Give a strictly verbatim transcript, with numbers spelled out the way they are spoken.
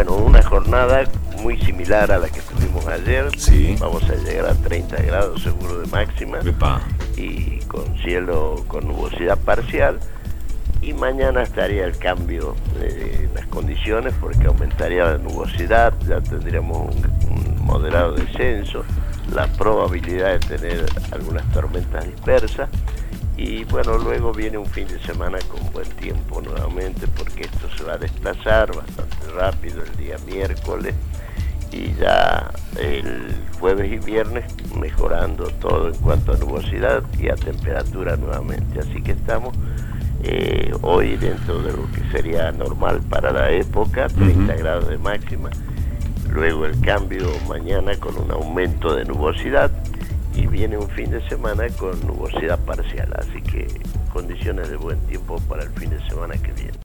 bueno, una jornada muy similar a la que tuvimos ayer. Sí. Vamos a llegar a treinta grados seguro de máxima. Epa. Y con cielo con nubosidad parcial. Y mañana estaría el cambio de las condiciones porque aumentaría la nubosidad, ya tendríamos un, un moderado descenso, la probabilidad de tener algunas tormentas dispersas. Y bueno, luego viene un fin de semana con buen tiempo nuevamente porque esto se va a desplazar bastante rápido el día miércoles y ya el jueves y viernes mejorando todo en cuanto a nubosidad y a temperatura nuevamente. Así que estamos eh, hoy dentro de lo que sería normal para la época, treinta uh-huh. grados de máxima, luego el cambio mañana con un aumento de nubosidad. Y viene un fin de semana con nubosidad parcial, así que condiciones de buen tiempo para el fin de semana que viene.